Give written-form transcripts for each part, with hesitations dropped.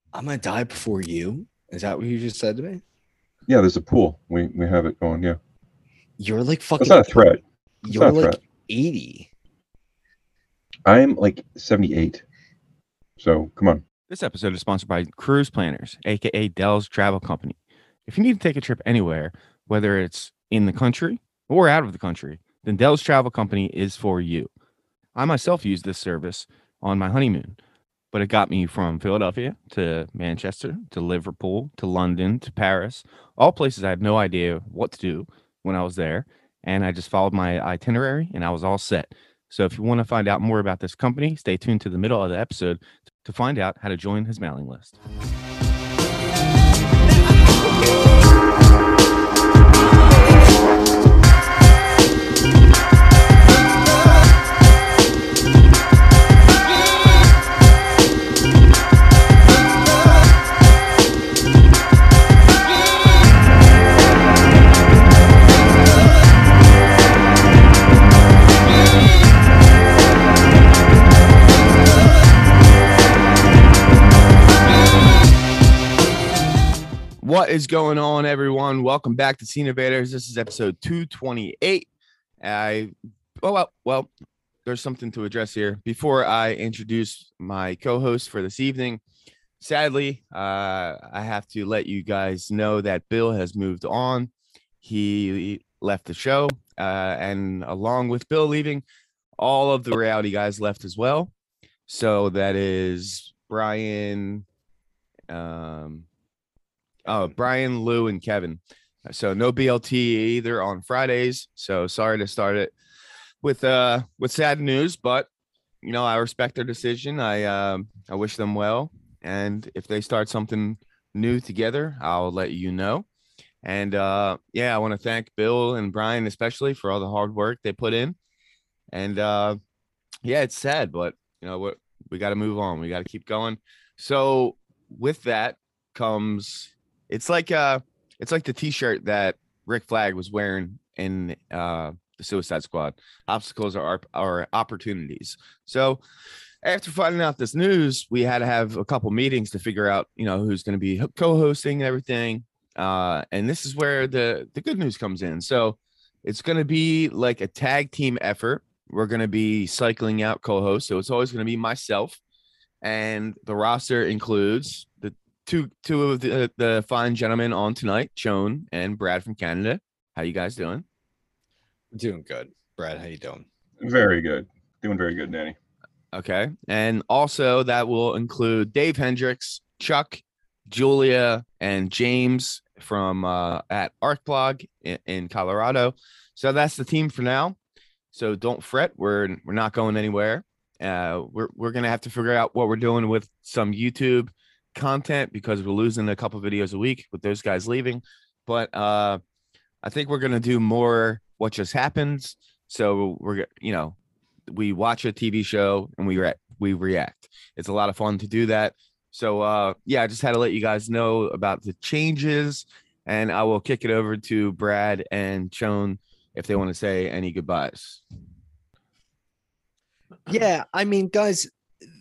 I'm gonna die before you. Is that what you just said to me? Yeah, there's a pool. We have it going. Yeah, You're like that's fucking not a threat. It's you're not a like threat. 80. I'm like 78. So come on. This episode is sponsored by Cruise Planners, aka Dell's Travel Company. If you need to take a trip anywhere, whether it's in the country or out of the country, then Dell's Travel Company is for you. I myself used this service on my honeymoon, but it got me from Philadelphia to Manchester to Liverpool to London to Paris, all places I had no idea what to do when I was there. And I just followed my itinerary and I was all set. So if you want to find out more about this company, stay tuned to the middle of the episode to find out how to join his mailing list. What is going on, everyone? Welcome back to Scene Invaders. This is episode 228. Well, there's something to address here. Before I introduce my co-host for this evening, sadly, I have to let you guys know that Bill has moved on. He left the show, and along with Bill leaving, all of the reality guys left as well. So that is Brian, Brian, Lou, and Kevin. So no BLT either on Fridays. So sorry to start it with sad news, but you know I respect their decision. I wish them well, and if they start something new together, I'll let you know. And yeah, I want to thank Bill and Brian especially for all the hard work they put in. And yeah, it's sad, but you know what? We got to move on. We got to keep going. So with that comes it's like the T-shirt that Rick Flag was wearing in the Suicide Squad. Obstacles are opportunities. So after finding out this news, we had to have a couple meetings to figure out, you know, who's going to be co-hosting everything. And this is where the good news comes in. So it's going to be like a tag team effort. We're going to be cycling out co-hosts. So it's always going to be myself. And the roster includes the two of the fine gentlemen on tonight, Joan and Brad from Canada. How you guys doing? Doing good. Brad, how you doing? Very good. Doing very good, Danny. Okay. And also that will include Dave Hendricks, Chuck, Julia, and James from at ArcBlog in Colorado. So that's the team for now. So don't fret. We're not going anywhere. We're gonna have to figure out what we're doing with some YouTube content because we're losing a couple videos a week with those guys leaving. But I think we're gonna do more what just happens. So we watch a TV show and we react. It's a lot of fun to do that. So yeah, I just had to let you guys know about the changes, and I will kick it over to Brad and Joan if they want to say any goodbyes. Yeah, I mean, guys,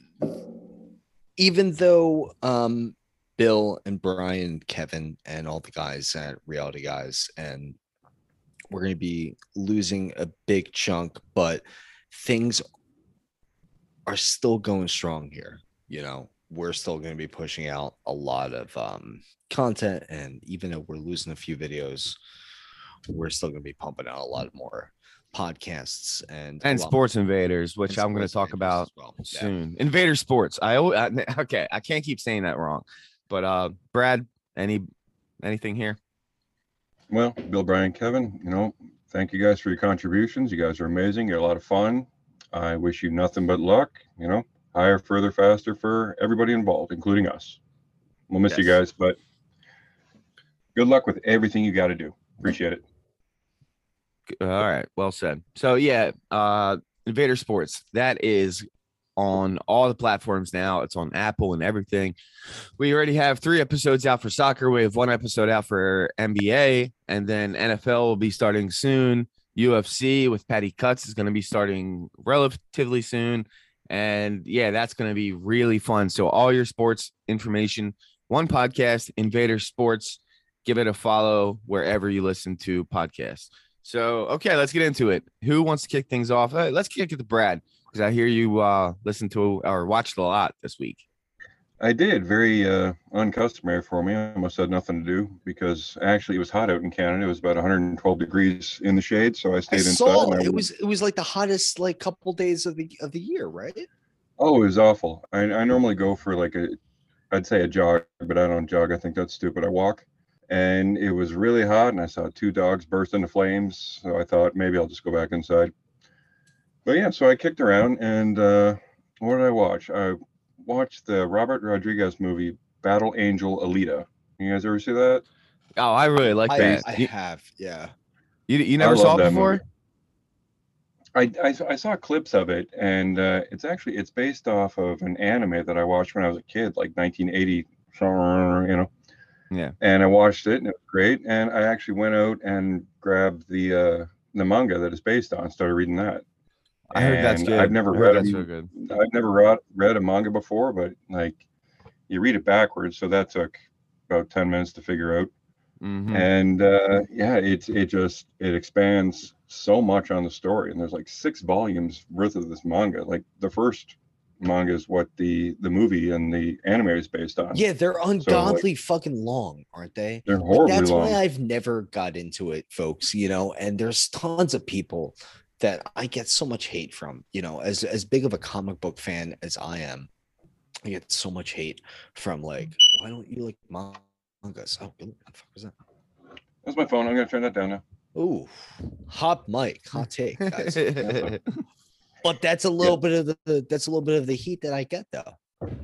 even though Bill and Brian, Kevin, and all the guys at Reality Guys, and we're going to be losing a big chunk, but things are still going strong here. You know, we're still going to be pushing out a lot of content, and even though we're losing a few videos, we're still going to be pumping out a lot more podcasts and Sports Invaders, which I'm going to talk about soon. Yeah. Invader Sports. Okay, I can't keep saying that wrong. But Brad, anything here? Well, Bill, Brian, Kevin, you know, thank you guys for your contributions. You guys are amazing. You're a lot of fun. I wish you nothing but luck, you know, higher, further, faster for everybody involved, including us. We'll miss you guys, but good luck with everything you got to do. Appreciate it. All right. Well said. So yeah, Invader Sports, that is on all the platforms now. It's on Apple and everything. We already have 3 episodes out for soccer. We have 1 episode out for NBA, and then NFL will be starting soon. UFC with Patty Cutts is going to be starting relatively soon. And yeah, that's going to be really fun. So all your sports information, one podcast, Invader Sports. Give it a follow wherever you listen to podcasts. So, okay, let's get into it. Who wants to kick things off? Let's kick it to Brad, because I hear you listened to or watched a lot this week. I did. Very uncustomary for me. I must have had nothing to do because actually it was hot out in Canada. It was about 112 degrees in the shade, so I I stayed inside. saw and it was like the hottest like couple days of the year, right? Oh, it was awful. I normally go for like I'd say a jog, but I don't jog. I think that's stupid. I walk. And it was really hot, and I saw 2 dogs burst into flames. So I thought maybe I'll just go back inside. But yeah, so I kicked around, and what did I watch? I watched the Robert Rodriguez movie Battle Angel Alita. You guys ever see that? Oh, I really like that. I have, yeah. You never saw it before? I saw clips of it, and it's based off of an anime that I watched when I was a kid, like 1980, Yeah. And I watched it, and it was great. And I actually went out and grabbed the manga that it's based on, started reading that. I heard that's good. I've never read a manga before, but like you read it backwards, so that took about 10 minutes to figure out. Mm-hmm. And it expands so much on the story, and there's like 6 volumes worth of this manga. Like the first manga is what the movie and the anime is based on. Yeah, they're ungodly fucking long, aren't they? They're horribly that's long. Why I've never got into it, folks. And there's tons of people that I get so much hate from. As big of a comic book fan as I am, I get so much hate from like, why don't you like mangas? Oh, what the fuck was that? That's my phone. I'm gonna turn that down now. Ooh, hot take, guys. But that's a little bit of the heat that I get, though.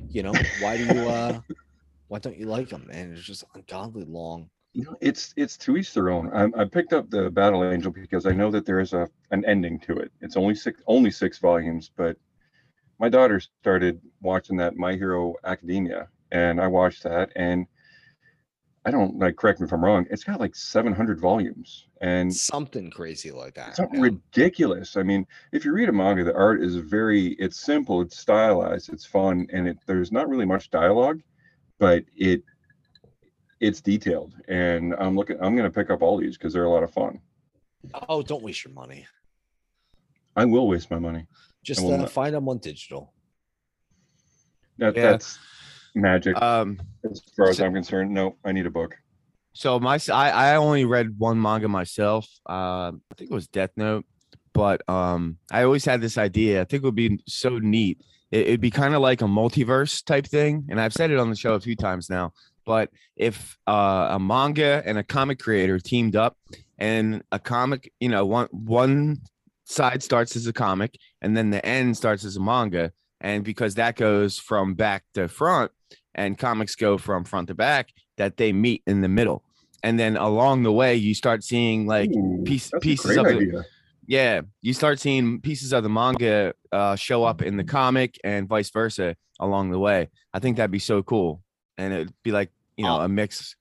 Why don't you like them, man? It's just ungodly long. It's to each their own. I picked up the Battle Angel because I know that there is an ending to it. It's only 6 volumes, but my daughter started watching that My Hero Academia, and I watched that, and I don't correct me if I'm wrong. It's got like 700 volumes and something crazy like that. Something ridiculous. I mean, if you read a manga, the art is it's simple, it's stylized, it's fun, and there's not really much dialogue, but it's detailed. And I'm going to pick up all these because they're a lot of fun. Oh, don't waste your money. I will waste my money. Just find them on digital. That's magic. As far as I'm concerned, no, I need a book. So I only read one manga myself. I think it was Death Note, but I always had this idea. I think it would be so neat. It'd be kind of like a multiverse type thing, and I've said it on the show a few times now. But if a manga and a comic creator teamed up, and a comic, one side starts as a comic, and then the end starts as a manga, and because that goes from back to front, and comics go from front to back, that they meet in the middle. And then along the way, you start seeing pieces of it. Yeah, you start seeing pieces of the manga show up in the comic and vice versa along the way. I think that'd be so cool. And it'd be like, a mix.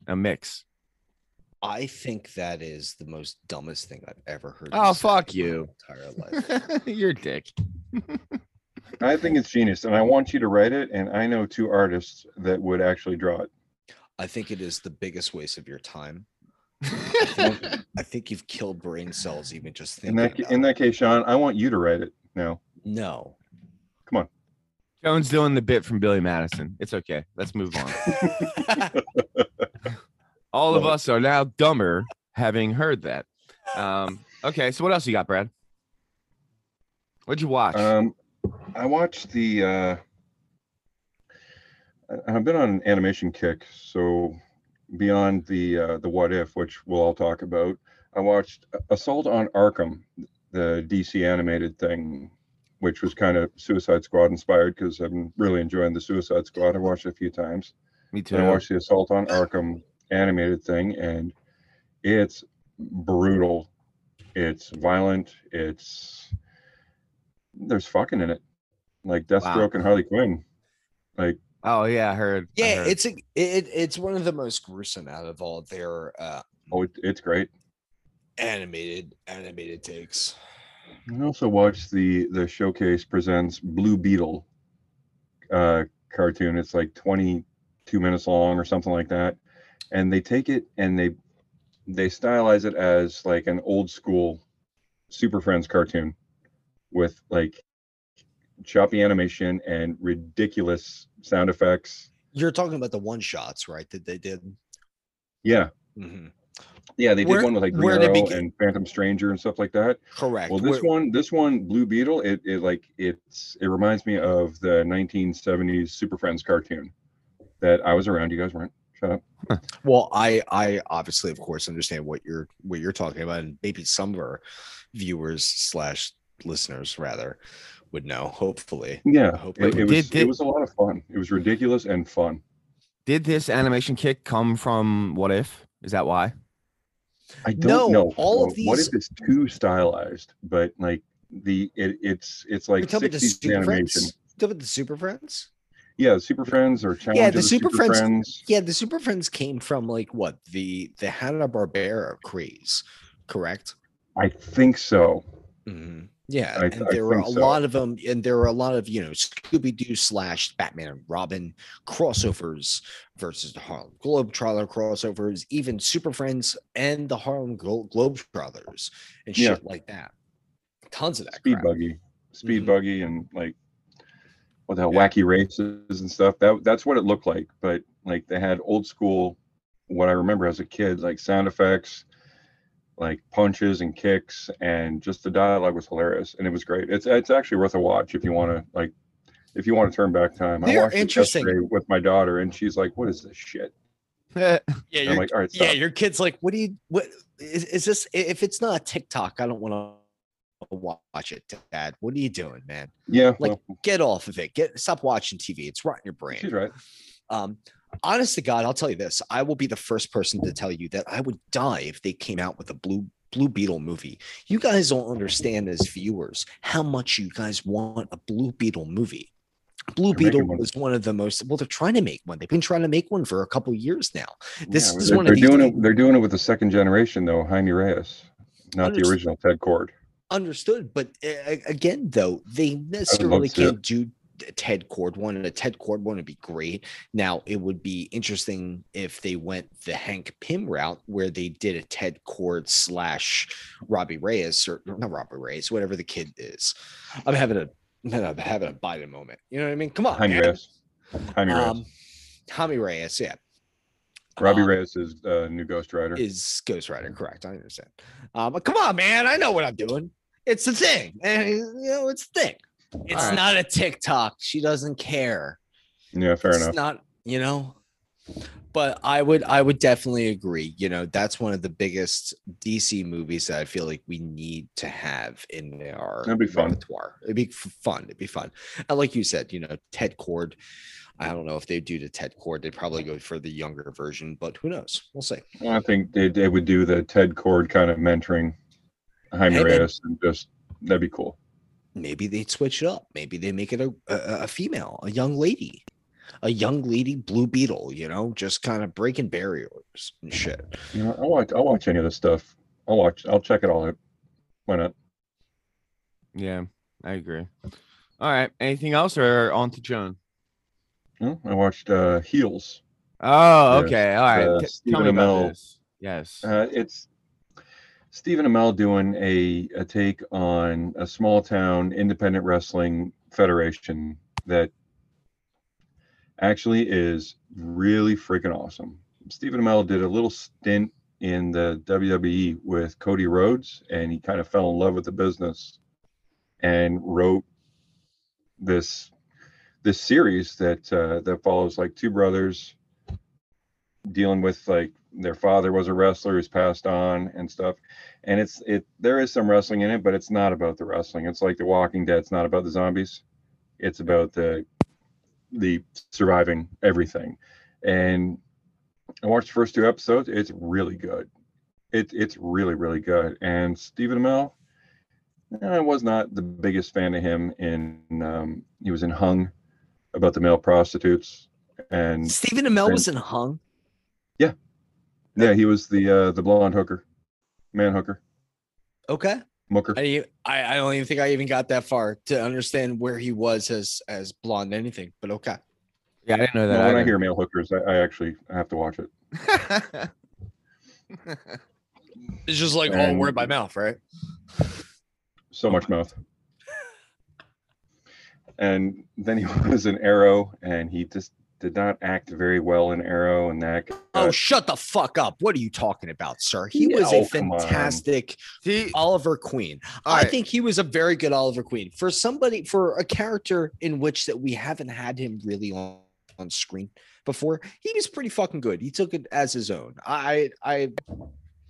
I think that is the most dumbest thing I've ever heard. Oh, fuck you. Entire life. You're a dick. I think it's genius, and I want you to write it, and I know 2 artists that would actually draw it. I think it is the biggest waste of your time. I think you've killed brain cells even just thinking. In that case, Sean, I want you to write it now. No. Come on. Jones doing the bit from Billy Madison. It's okay. Let's move on. All of us are now dumber having heard that. Okay, so what else you got, Brad? What'd you watch? I watched I've been on an animation kick, so beyond the What If, which we'll all talk about, I watched Assault on Arkham, the DC animated thing, which was kind of Suicide Squad inspired because I'm really enjoying the Suicide Squad. I watched it a few times. Me too. And I watched the Assault on Arkham animated thing, and it's brutal. It's violent. There's fucking in it, like Deathstroke and Harley Quinn. Like, oh yeah, I heard. Yeah, it's one of the most gruesome out of all their it's great. Animated takes. I also watched the Showcase Presents Blue Beetle cartoon. It's like 22 minutes long or something like that. And they take it and they stylize it as like an old school Super Friends cartoon with like choppy animation and ridiculous sound effects. You're talking about the one shots, right? That they did. Yeah. Mm-hmm. Yeah, they did one with like Green Arrow and Phantom Stranger and stuff like that. Correct. Well, this one, Blue Beetle, it reminds me of the 1970s Super Friends cartoon that I was around. You guys weren't. Shut up. Well, I obviously, of course, understand what you're talking about, and maybe some of our viewers / listeners rather would know. Hopefully, yeah. Hopefully. It was a lot of fun. It was ridiculous and fun. Did this animation kick come from What If? Is that why? I don't know. All of these. What if it's too stylized? But like it's like 60s animation. Talk about the Super Friends. Yeah, the Super Friends or Challenge the Super Friends. Yeah, the Super Friends came from like what the Hanna-Barbera craze, correct? I think so. Mm-hmm. Yeah, and there were a lot of them, and there were a lot of Scooby-Doo / Batman and Robin crossovers versus the Harlem Globetrotter crossovers, even Super Friends and the Harlem Globetrotters and shit like that. Tons of that. Speed Buggy, and like what the hell, Wacky Races and stuff. That's what it looked like, but like they had old school, what I remember as a kid, like sound effects, like punches and kicks, and just the dialogue was hilarious, and it was great. It's actually worth a watch if you want to turn back time. I watched it yesterday with my daughter, and she's like, "What is this shit?" Yeah, I'm like, all right, stop. Yeah, your kid's like, "What is this? If it's not a TikTok, I don't want to watch it, Dad. What are you doing, man? Yeah, like get off of it. Stop watching TV. It's rotting your brain." She's right. Honest to God, I'll tell you this. I will be the first person to tell you that I would die if they came out with a Blue Beetle movie. You guys don't understand as viewers how much you guys want a Blue Beetle movie. Blue Beetle was one of the most. Well, they're trying to make one. They've been trying to make one for a couple of years now. This is one of these. They're doing it with the second generation though, Jaime Reyes, not the original Ted Kord. Understood, but again, though, they necessarily can't do Ted Kord one, and a Ted Kord one would be great. Now, it would be interesting if they went the Hank Pym route, where they did a Ted Kord / Robbie Reyes, or not Robbie Reyes, whatever the kid is. I'm having a Biden moment. You know what I mean? Come on, Jaime Reyes, yeah. Robbie Reyes is new Ghost Rider. Is Ghost Rider correct? I understand. But come on, man, I know what I'm doing. It's a thing, and it's a thing. It's not a TikTok. She doesn't care. Yeah, fair enough. It's not, but I would definitely agree. That's one of the biggest DC movies that I feel like we need to have in our repertoire. It'd be fun. And like you said, Ted Kord. I don't know if they do the Ted Kord. They'd probably go for the younger version, but who knows? We'll see. I think they would do the Ted Kord kind of mentoring Jaime Reyes, and just that'd be cool. Maybe they'd switch it up. Maybe they make it a female, a young lady Blue Beetle, just kind of breaking barriers and shit. I'll watch any of this stuff. I'll check it all out. Why not? Yeah, I agree. All right. Anything else, or on to Joan? I watched Heels. Oh, okay. All right. Stephen Amell. Yes. It's Stephen Amell doing a take on a small town independent wrestling federation that actually is really freaking awesome. Stephen Amell did a little stint in the WWE with Cody Rhodes, and he kind of fell in love with the business and wrote this series that follows like two brothers dealing with like their father was a wrestler who's passed on and stuff, and there is some wrestling in it, but it's not about the wrestling. It's like The Walking Dead. It's not about the zombies. It's about the surviving everything. And I watched the first 2 episodes. It's really good. It's really, really good. And Stephen Amell, I was not the biggest fan of him he was in Hung, about the male prostitutes. And Stephen Amell was in Hung. Yeah, he was the blonde hooker, man hooker. Okay. Mooker. I don't even think I even got that far to understand where he was as blonde anything, but okay. Yeah, I didn't know that. No, when I either. hear male hookers, I actually have to watch it. It's just like all And- word by mouth, right? So much mouth. And then he was in Arrow, and he just did not act very well in Arrow, and that. Oh, shut the fuck up. What are you talking about, sir? He Yeah, was a oh, come on. fantastic See, Oliver Queen. All I right. think he was a very good Oliver Queen for a character in which that we haven't had him really on screen before. He was pretty fucking good. He took it as his own. I all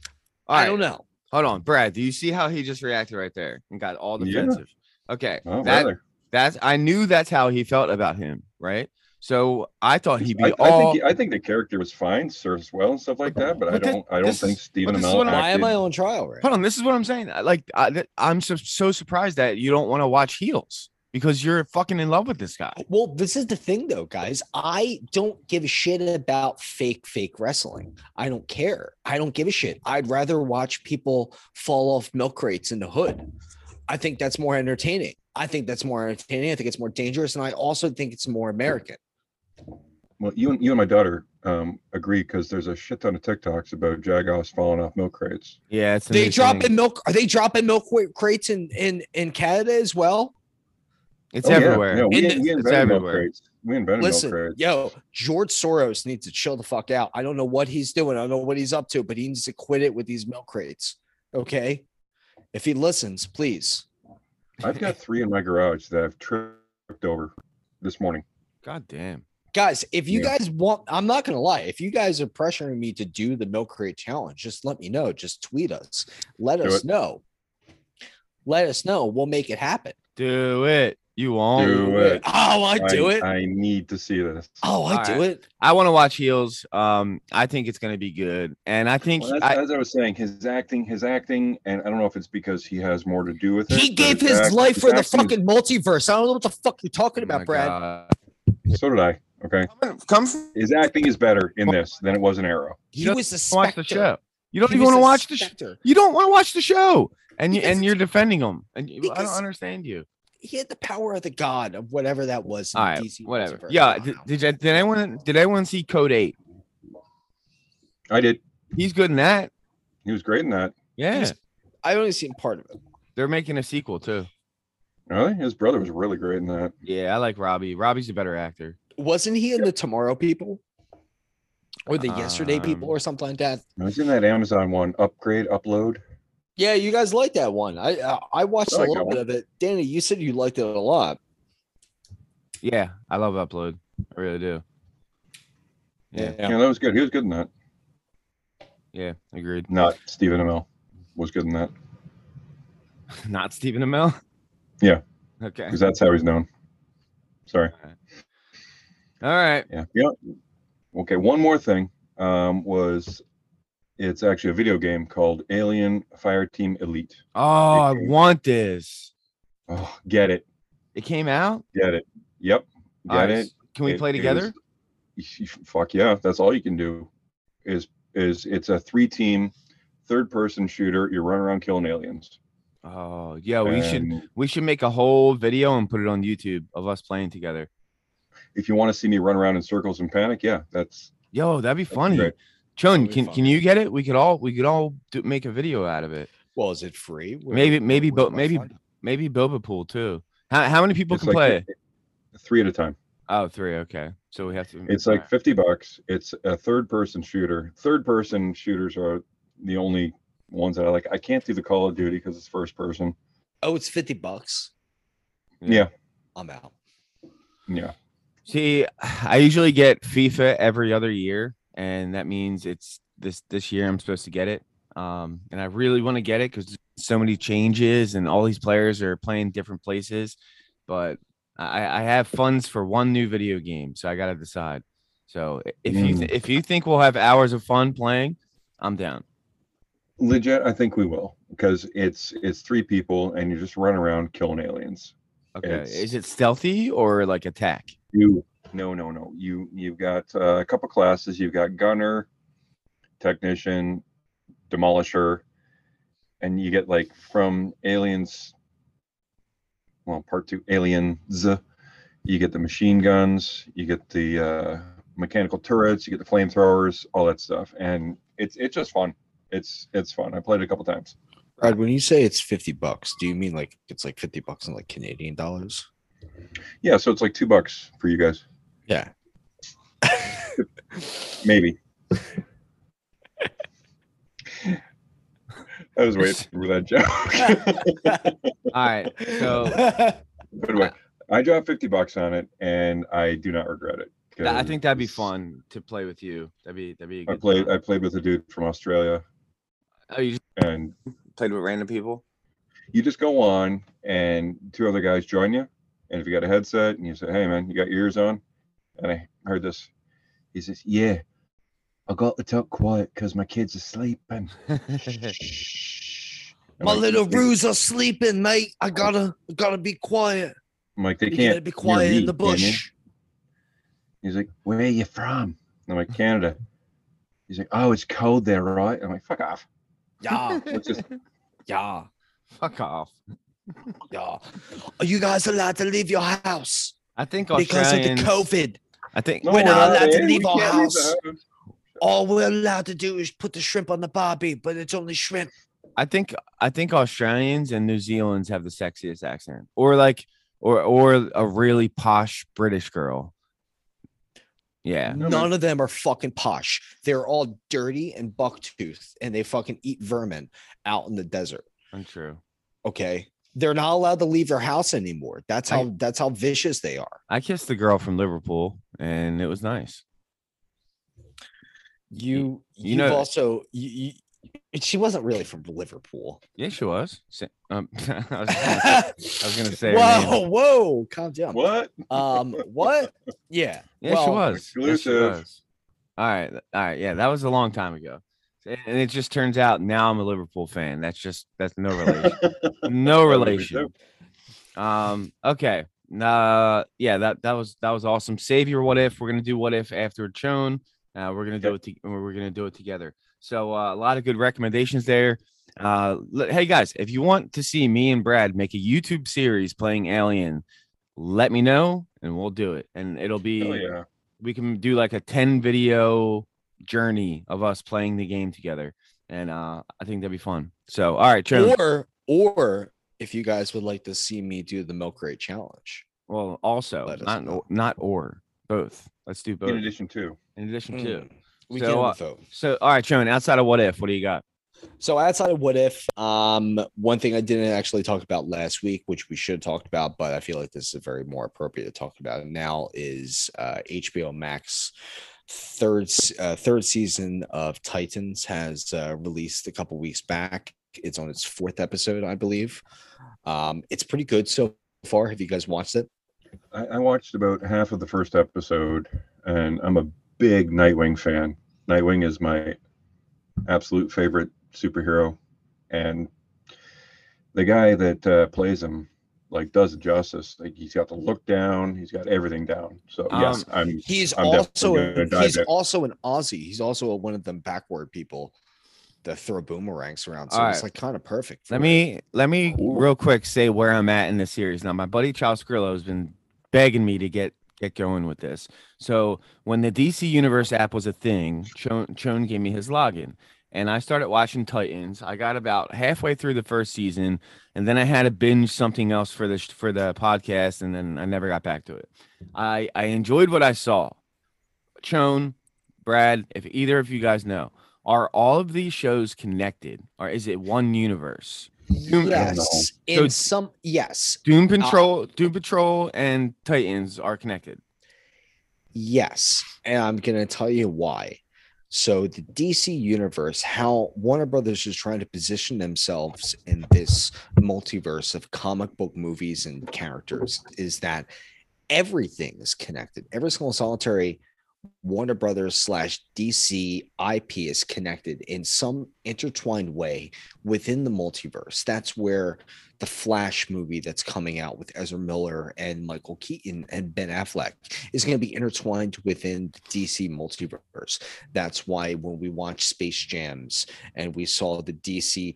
I right, don't know. hold on, Brad. Do you see how he just reacted right there and got all Yeah. defensive? Okay, Oh, really? that's I knew that's how he felt about him, right? So I thought he'd be I think the character was fine, serves well and stuff like that, but I But don't this think is- Stephen but this is Amell what I'm- Why am I acted. on trial right? Hold on, this is what I'm saying. I'm so surprised that you don't want to watch heels because you're fucking in love with this guy. Well, this is the thing though, guys. I don't give a shit about fake wrestling. I don't care. I don't give a shit. I'd rather watch people fall off milk crates in the hood. I think that's more entertaining. I think it's more dangerous. And I also think it's more American. Well, you and my daughter agree because there's a shit ton of TikToks about Jagoffs falling off milk crates. Yeah, it's a They new dropping thing. milk. Are they dropping milk crates in Canada as well? It's Oh, everywhere. Yeah, we In the- invented milk everywhere. crates. We invented Listen, milk crates. yo, George Soros needs to chill the fuck out. I don't know what he's doing. I don't know what he's up to, but he needs to quit it with these milk crates. Okay. If he listens, please. I've got 3 in my garage that I've tripped over this morning. God damn. Guys, if you Yeah. guys want, I'm not gonna lie. If you guys are pressuring me to do the milk crate challenge, just let me know. Just tweet us. Let Do us it. know. Let us know. We'll make it happen. Do it. You won't. Do it. Oh, I do it. I need to see this. Oh, I All do right. it. I want to watch heels. I think it's gonna be good, and I think Well, as I was saying, his acting, and I don't know if it's because he has more to do with it. He but gave his life for the acting is- fucking multiverse. I don't know what the fuck you're talking Oh about, my Brad. God. So did I. Okay, Come his acting is better in this than it was in Arrow. He You was the watch Spectre. the show. You don't He even was want to the watch the. Spectre. You don't want to watch the show, and Because you're defending him, and I because- don't understand you. He had the power of the god of whatever that was. In All the right, DC whatever. multiverse. I Yeah, don't know. did anyone see Code 8? I did. He's good in that. He was great in that. Yeah, He's- I only seen part of it. they're making a sequel too. Really, his brother was really great in that. Yeah, I like Robbie. Robbie's a better actor. Wasn't he in the Tomorrow People? Or the Yesterday People or something like that? I was in that Amazon one, upload. Yeah, you guys like that one. I watched I a like little that bit of it. Danny, you said you liked it a lot. Yeah, I love Upload. I really do. Yeah, Yeah, that was good. He was good in that. yeah, agreed. Not Stephen Amell was good in that Not Stephen Amell. Yeah. Okay. because that's how he's known. Sorry. All right. Yeah. Okay. One more thing it's actually a video game called Alien Fireteam Elite. Oh, I Okay. want this. Oh, get it. It came out. Get it. Yep. All Get right, it. Can we It play together? Fuck yeah. That's all you can do is it's a 3-team third-person shooter. You run around killing aliens. Oh, yeah. And We should make a whole video and put it on YouTube of us playing together. if you want to see me run around in circles and panic, yeah, that's Yo, that'd be funny. great. Chun, That'd be can you get it? We could all make a video out of it. Well, is it free? Maybe Where's my fund? maybe Boba Pool too. How many people It's can like play? 3 at a time. Oh, 3. Okay, so we have to. It's like $50. It's a third-person shooter. Third-person shooters are the only ones that I like. I can't do the Call of Duty because it's first person. Oh, it's $50. Yeah. I'm out. Yeah. See, I usually get FIFA every other year, and that means it's this year I'm supposed to get it. And I really want to get it because so many changes and all these players are playing different places. But I have funds for one new video game, so I got to decide. So if you think we'll have hours of fun playing, I'm down. Legit, I think we will because it's 3 people and you just run around killing aliens. Okay, It's- is it stealthy or like attack? No. You've got a couple classes. You've got gunner, technician, demolisher, and you get like from Aliens, well, part 2, Aliens, you get the machine guns, you get the mechanical turrets, you get the flamethrowers, all that stuff, and it's just fun. It's fun. I played it a couple times. Brad, when you say it's $50, do you mean like it's like $50 in like Canadian dollars? Yeah, so it's like $2 for you guys, Yeah. maybe. I was waiting for that joke. All right. So But anyway, I dropped $50 on it, and I do not regret it. I think that'd be 'cause fun to play with you. That'd be a I good played time. with a dude from Australia, Oh, you just and played with random people? you just go on, and 2 other guys join you. And if you got a headset, and you say, "Hey, man, you got your ears on?" And I heard this. He says, "Yeah, I got to talk quiet because my kids are sleeping." Shh. I'm My like, little roos are sleeping, mate. I gotta be quiet. I'm like, they You can't gotta be hear quiet me, in the can you? bush. He's like, "Where are you from?" I'm like, "Canada." He's like, "Oh, it's cold there, right?" I'm like, "Fuck off." Yeah, Let's just yeah, Fuck off. yeah. Are you guys allowed to leave your house I think because of the Australians. COVID? I think We're not allowed to in. leave We our can't leave the house. house. All we're allowed to do is put the shrimp on the barbie, but it's only shrimp. I think Australians and New Zealand's have the sexiest accent, or like, or a really posh British girl. Yeah, No, None of them are fucking posh. They're all dirty and bucktooth, and they fucking eat vermin out in the desert. untrue. Okay, they're not allowed to leave their house anymore. That's how vicious they are. I kissed the girl from Liverpool, and it was nice. You've know- also she wasn't really from Liverpool. Yeah, she was. I was gonna say. Her name. Whoa, calm down. What? What? Yeah. Yeah, she was. Yes, she exclusive. was. All right. Yeah, that was a long time ago, and it just turns out now I'm a Liverpool fan. That's no relation. No relation. Okay. Yeah, that was awesome. Save your what if. We're gonna do what if after Chone. We're gonna do it. We're gonna do it together. So a lot of good recommendations there. Hey guys, if you want to see me and Brad make a YouTube series playing Alien, let me know and we'll do it. And it'll be Hell yeah. we can do like a 10 video journey of us playing the game together. And I think that'd be fun. So all right, Chone. Or if you guys would like to see me do the milk crate challenge. Well, also not or both. Let's do both. In addition to. We So, can vote. So all right, Chone, outside of what if, what do you got? So outside of what if, one thing I didn't actually talk about last week, which we should have talked about, but I feel like this is very more appropriate to talk about now, is HBO Max third season of Titans has released a couple weeks back. It's on its 4th episode, I believe. It's pretty good so far. Have you guys watched it? I watched about half of the first episode, and I'm a big Nightwing fan. Nightwing is my absolute favorite superhero, and the guy that plays him does it justice. Like, he's got the look down, he's got everything down. So yes, he's I'm also an Aussie. He's also one of them backward people that throw boomerangs around. So it's like kind of perfect. Let me real quick say where I'm at in this series. Now, my buddy Charles Grillo has been begging me to get going with this. So when the DC Universe app was a thing, Chone gave me his login, and I started watching Titans. I got about halfway through the first season, and then I had to binge something else for the podcast, and then I never got back to it. I enjoyed what I saw. Chone, Brad, if either of you guys know, are all of these shows connected, or is it one universe? Yes. Yes. Doom Patrol and Titans are connected. Yes. And I'm going to tell you why. So the DC universe, how Warner Brothers is trying to position themselves in this multiverse of comic book movies and characters, is that everything is connected. Every single solitary Warner Brothers slash DC IP is connected in some intertwined way within the multiverse. That's where the Flash movie that's coming out with Ezra Miller and Michael Keaton and Ben Affleck is going to be intertwined within the DC multiverse. That's why when we watched Space Jams and we saw the DC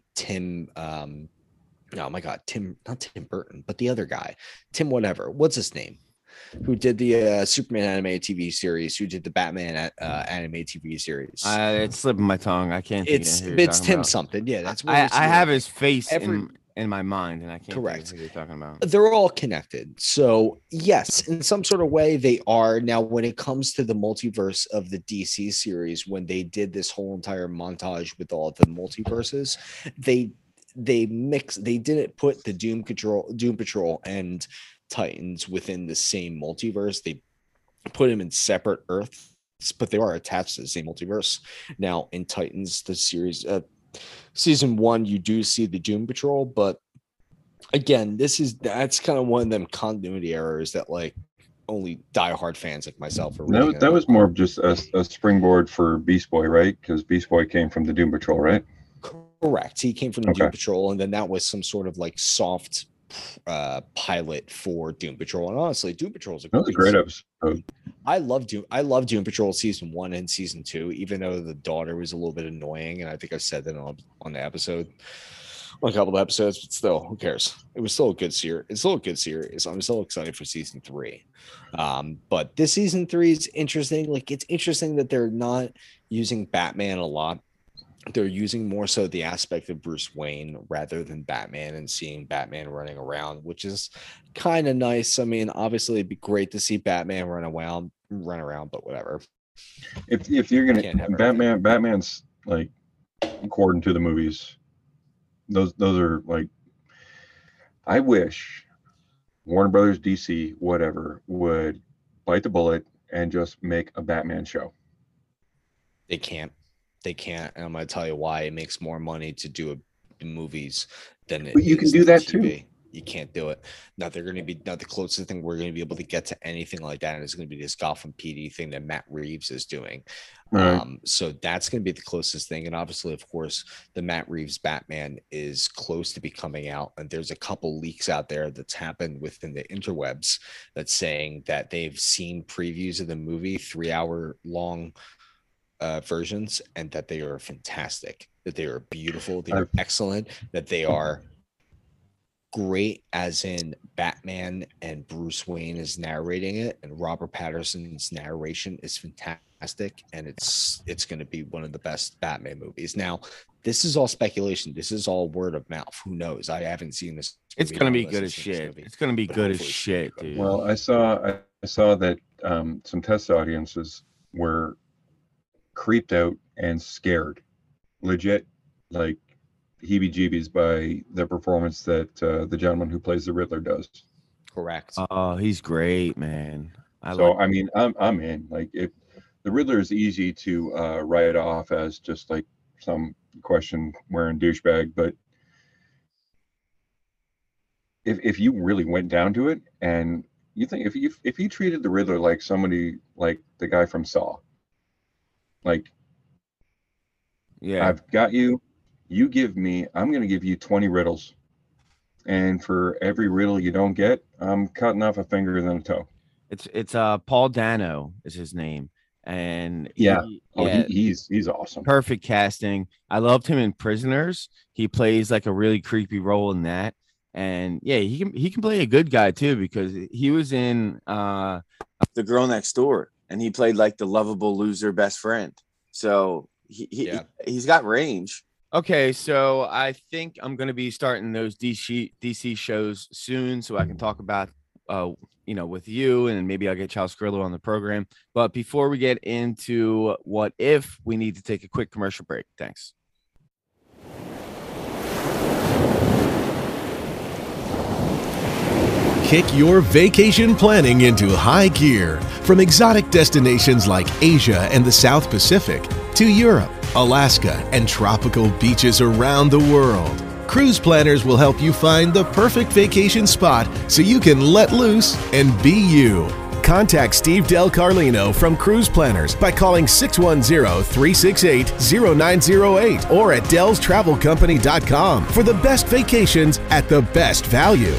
oh my God, not Tim Burton, but the other guy, Tim whatever, what's his name? Who did the Superman animated TV series, who did the Batman animated TV series. It's slipping my tongue. I can't. It's Tim something. Yeah, that's what I have his face in my mind, and I can't. Correct. Think of who you're talking about. They're all connected. So yes, in some sort of way they are. Now, when it comes to the multiverse of the DC series, when they did this whole entire montage with all the multiverses, they didn't put the Doom Patrol and Titans within the same multiverse. They put them in separate Earths, but they are attached to the same multiverse. Now, in Titans, the series, season 1, you do see the Doom Patrol, but again, that's kind of one of them continuity errors that like only diehard fans like myself are really that was more of just a springboard for Beast Boy, right? Because Beast Boy came from the Doom Patrol, right? Correct. He came from the Doom Patrol, and then that was some sort of like soft pilot for Doom Patrol. And honestly, Doom Patrol is a great episode. I love Doom Patrol season 1 and season 2, even though the daughter was a little bit annoying, and I think I said that on the episode, on a couple of episodes, but still, who cares? It was still a good series. It's still a good series. I'm still excited for season 3. But this season 3 is interesting. Like, it's interesting that they're not using Batman a lot. They're using more so the aspect of Bruce Wayne rather than Batman, and seeing Batman running around, which is kind of nice. I mean, obviously it'd be great to see Batman run around, but whatever. If you're gonna Batman's like, according to the movies, those are like, I wish Warner Brothers, DC, whatever, would bite the bullet and just make a Batman show. They can't, and I'm going to tell you why. It makes more money to do movies than but you can do that TV. Too. You can't do it. Now they're going to be the closest thing we're going to be able to get to anything like that, and it's going to be this Gotham PD thing that Matt Reeves is doing. Right. So that's going to be the closest thing, and obviously, of course, the Matt Reeves Batman is close to be coming out, and there's a couple leaks out there that's happened within the interwebs that's saying that they've seen previews of the movie, 3-hour long versions, and that they are fantastic, that they are beautiful, they are excellent, that they are great, as in Batman and Bruce Wayne is narrating it, and Robert Pattinson's narration is fantastic, and it's going to be one of the best Batman movies. Now, this is all speculation. This is all word of mouth. Who knows? I haven't seen this. It's going to be good as shit. It's going to be good as shit, dude. Well, I saw that some test audiences were creeped out and scared, legit, like heebie-jeebies, by the performance that the gentleman who plays the Riddler does. Correct. Oh, he's great, man. I mean, I'm in. Like, if the Riddler is easy to write off as just like some question wearing douchebag, but if you really went down to it, and you think if you treated the Riddler like somebody like the guy from Saw, like, yeah, I've got you. You give me, I'm going to give you 20 riddles. And for every riddle you don't get, I'm cutting off a finger and a toe. It's Paul Dano is his name. And he's awesome. Perfect casting. I loved him in Prisoners. He plays like a really creepy role in that. And yeah, he can play a good guy too, because he was in The Girl Next Door, and he played like the lovable loser best friend. So he's got range. Okay, so I think I'm going to be starting those DC shows soon, so I can talk about with you, and maybe I'll get Charles Grillo on the program. But before we get into what if, we need to take a quick commercial break. Thanks. Kick your vacation planning into high gear. From exotic destinations like Asia and the South Pacific to Europe, Alaska, and tropical beaches around the world, Cruise Planners will help you find the perfect vacation spot so you can let loose and be you. Contact Steve Del Carlino from Cruise Planners by calling 610-368-0908 or at delstravelcompany.com for the best vacations at the best value.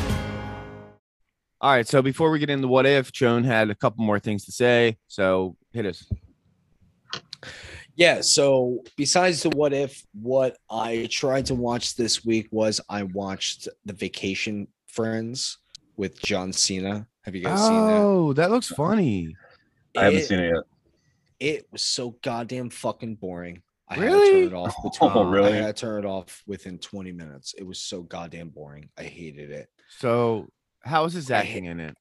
All right. So before we get into what if, Joan had a couple more things to say. So hit us. Yeah, so besides the what if, what I tried to watch this week was I watched The Vacation Friends with John Cena. Have you guys seen that? Oh, that looks funny. I haven't seen it yet. It was so goddamn fucking boring. I had Really? to turn it off. Really? I had to turn it off within 20 minutes. It was so goddamn boring. I hated it. So how is his acting in it?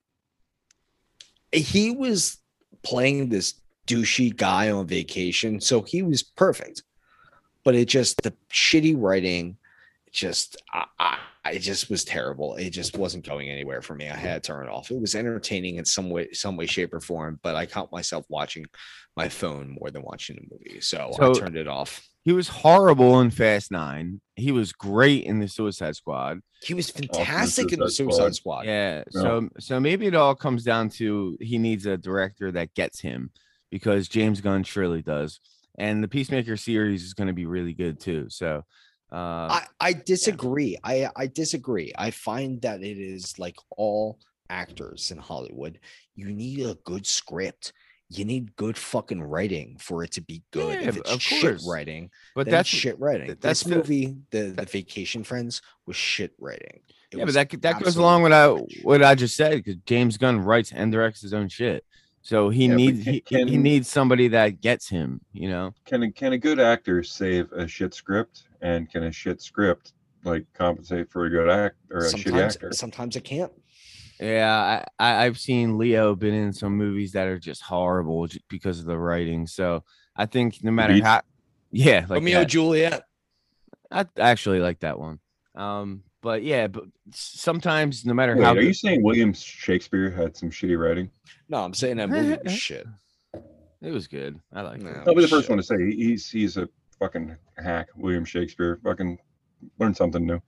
He was playing this douchey guy on vacation, so he was perfect. But it just, the shitty writing, just it just was terrible. It just wasn't going anywhere for me. I had to turn it off. It was entertaining in some way, shape, or form, but I caught myself watching my phone more than watching the movie, so I turned it off. He was horrible in Fast 9. He was great in the Suicide Squad. He was fantastic in the Suicide Squad. Yeah. So maybe it all comes down to he needs a director that gets him, because James Gunn surely does. And the Peacemaker series is going to be really good too. So I disagree. Yeah. I disagree. I find that it is like all actors in Hollywood. You need a good script. You need good fucking writing for it to be good. Yeah, if it's of shit course. writing, but that's shit writing. That's this movie, the Vacation Friends, was shit writing. Yeah, but that goes along with what I just said, because James Gunn writes and directs his own shit. So he needs somebody that gets him, you know. Can a good actor save a shit script, and can a shit script like compensate for a good act or a shitty actor? Sometimes it can't. Yeah, I've seen Leo been in some movies that are just horrible because of the writing. So I think no matter how, like Romeo and Juliet. I actually like that one. But yeah, but sometimes no matter how. Are you saying William Shakespeare had some shitty writing? No, I'm saying that movie was shit. It was good. I like it. I'll be the first one to say he's a fucking hack. William Shakespeare, fucking learn something new.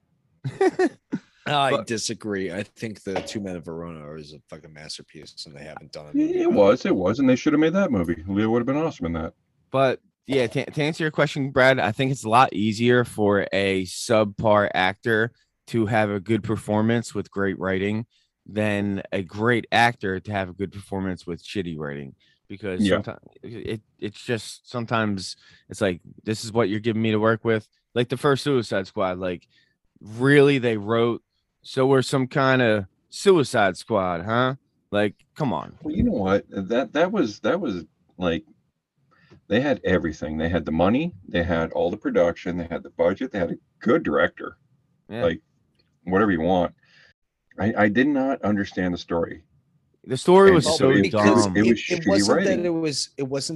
I disagree. I think the Two Men of Verona is a fucking masterpiece, and they haven't done it. It was, and they should have made that movie. Leo would have been awesome in that. But yeah, to answer your question, Brad, I think it's a lot easier for a subpar actor to have a good performance with great writing than a great actor to have a good performance with shitty writing, because sometimes it's like, this is what you're giving me to work with. Like the first Suicide Squad, like really they wrote, so we're some kind of Suicide Squad, huh? Like, come on. Well, you know what? That was like, they had everything. They had the money, they had all the production, they had the budget, they had a good director. Yeah. Like, whatever you want. I did not understand the story. The story was so dumb. It wasn't that it was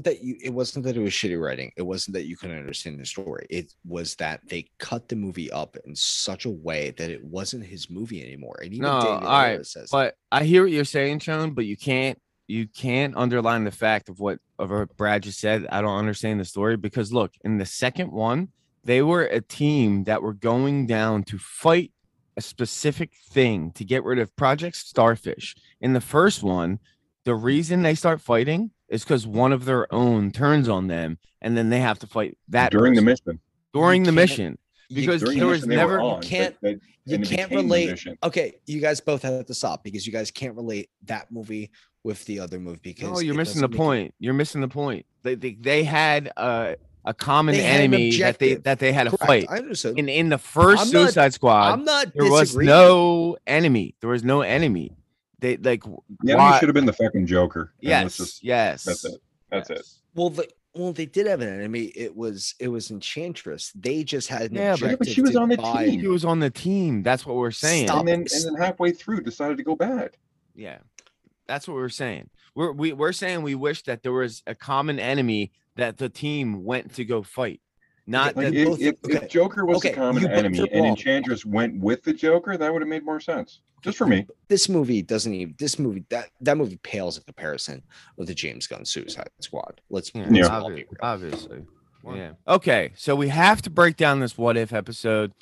shitty writing. It wasn't that you couldn't understand the story. It was that they cut the movie up in such a way that it wasn't his movie anymore. And even all right, but I hear what you're saying, Sean, but you can't underline the fact of what Brad just said. I don't understand the story, because look, in the second one, they were a team that were going down to fight a specific thing to get rid of Project Starfish. In the first one, the reason they start fighting is because one of their own turns on them, and then they have to fight that during the mission. Because there was never you can't relate. Okay, you guys both have to stop, because you guys can't relate that movie with the other movie, because you're missing the point. You're missing the point. They had a common enemy that they had to fight. I understood. In the first Suicide Squad, there was no enemy. There was no enemy. They like he should have been the fucking Joker. Yes. That's it. Well, they did have an enemy. It was Enchantress. They just had an objective. But she was on the team. She was on the team. That's what we're saying. And then halfway through decided to go bad. Yeah, that's what we're saying. We're saying we wish that there was a common enemy that the team went to go fight. Not like if Joker was the common enemy and Enchantress went with the Joker, that would have made more sense. Just for me. This movie doesn't even. That movie pales in comparison with the James Gunn Suicide Squad. Let's be real. Obviously. Yeah. Okay, so we have to break down this what if episode.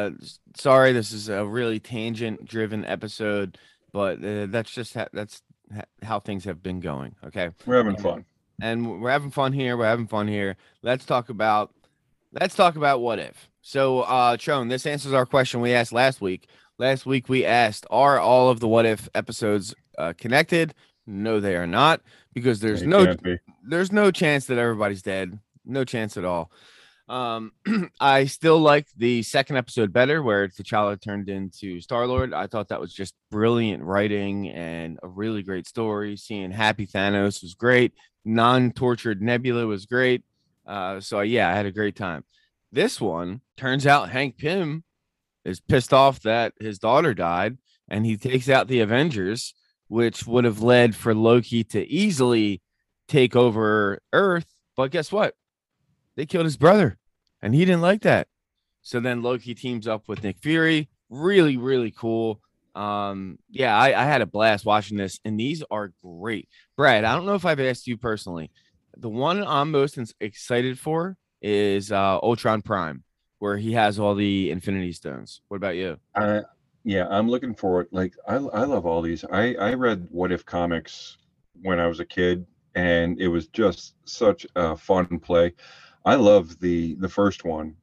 Sorry, this is a really tangent-driven episode, but that's how things have been going. Okay. We're having fun. And we're having fun here. We're having fun here. Let's talk about what if. So, Chone, this answers our question we asked last week. Last week we asked, are all of the what if episodes connected? No, they are not, because there's no chance that everybody's dead. No chance at all. I still like the second episode better, where T'Challa turned into Star-Lord. I thought that was just brilliant writing and a really great story. Seeing Happy Thanos was great. Non-tortured Nebula was great. So yeah, I had a great time. This one turns out Hank Pym is pissed off that his daughter died, and he takes out the Avengers, which would have led for Loki to easily take over Earth. But guess what? They killed his brother, and he didn't like that. So then Loki teams up with Nick Fury. Really, really cool. Yeah, I had a blast watching this, and these are great. Brad, I don't know if I've asked you personally. The one I'm most excited for is Ultron Prime, where he has all the Infinity Stones. What about you? Yeah, I'm looking forward. Like, I love all these. I read What If comics when I was a kid, and it was just such a fun play. I love the first one.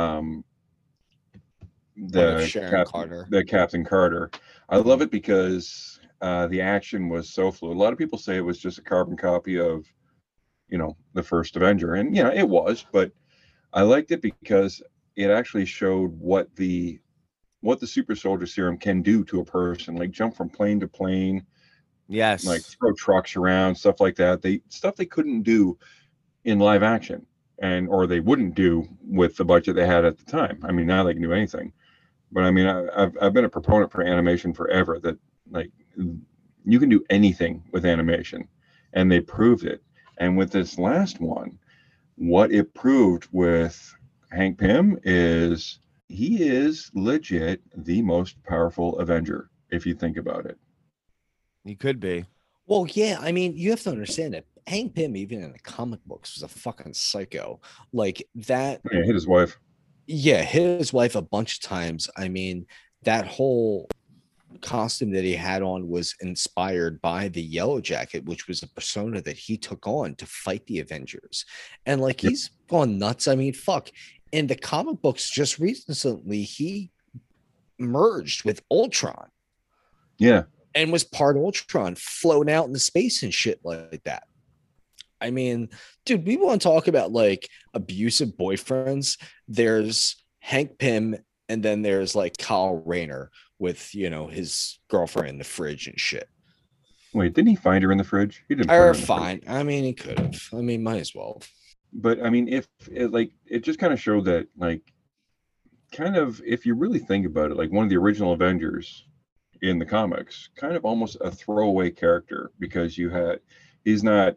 The Captain Carter. I love it because the action was so fluid. A lot of people say it was just a carbon copy of, the first Avenger, and it was. But I liked it because it actually showed what the super soldier serum can do to a person, like jump from plane to plane. Yes. Like throw trucks around, stuff like that. Stuff they couldn't do in live action, or they wouldn't do with the budget they had at the time. I mean, now they can do anything. But I mean, I've been a proponent for animation forever, that like you can do anything with animation, and they proved it. And with this last one, what it proved with Hank Pym is he is legit the most powerful Avenger, if you think about it. He could be. Well, yeah, I mean, you have to understand that Hank Pym, even in the comic books, was a fucking psycho. Like that. Yeah, hit his wife. Yeah, hit his wife a bunch of times. I mean, that whole costume that he had on was inspired by the Yellow Jacket, which was a persona that he took on to fight the Avengers. And like, he's gone nuts. I mean, fuck. In the comic books, just recently, he merged with Ultron. Yeah. And was part of Ultron, floating out into space and shit like that. I mean, dude, we want to talk about like abusive boyfriends. There's Hank Pym, and then there's like Kyle Rayner with, his girlfriend in the fridge and shit. Wait, didn't he find her in the fridge? He didn't. Or fine. I mean, he could have. I mean, might as well. But I mean, if it just kind of showed that, like, kind of, if you really think about it, like one of the original Avengers in the comics, kind of almost a throwaway character, because he's not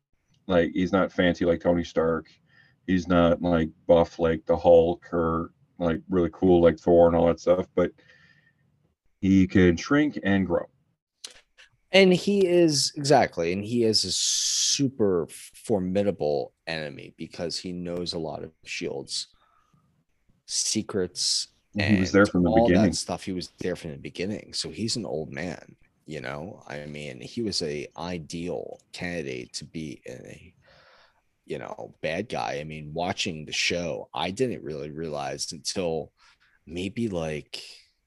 fancy like Tony Stark. He's not like buff like the Hulk, or like really cool like Thor and all that stuff, but he can shrink and grow. And he is a super formidable enemy, because he knows a lot of Shield's secrets. And he was there from the beginning. That stuff. He was there from the beginning. So he's an old man, I mean, he was a ideal candidate to be a, bad guy. I mean, watching the show, I didn't really realize until maybe like,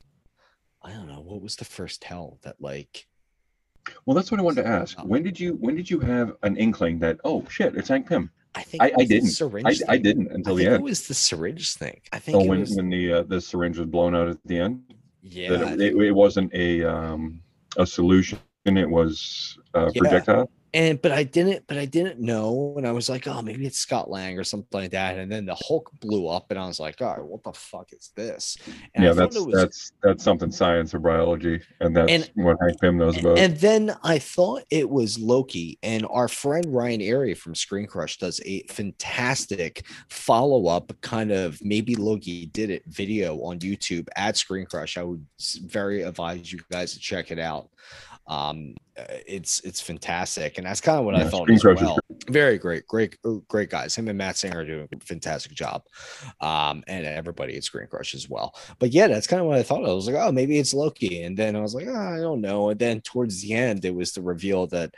I don't know, what was the first tell that like. Well, that's what I wanted to ask. When did you have an inkling that, oh shit, it's Hank Pym? I think I didn't. I didn't until the end. It was the syringe thing. I think. When the syringe was blown out at the end. Yeah. It wasn't a solution. It was a projectile. But I didn't know, and I was like, oh, maybe it's Scott Lang or something like that. And then the Hulk blew up, and I was like, all right, what the fuck is this? And that's something science or biology, and that's what Hank Pym knows about. And then I thought it was Loki, and our friend Ryan Airy from Screen Crush does a fantastic follow-up kind of maybe Loki did it video on YouTube at Screen Crush. I would very advise you guys to check it out. It's fantastic, and that's kind of what I thought as well. Very great guys. Him and Matt Singer are doing a fantastic job, and everybody at Screen Crush as well. But yeah, that's kind of what I thought. I was like, oh, maybe it's Loki, and then I was like, oh, I don't know. And then towards the end, it was the reveal that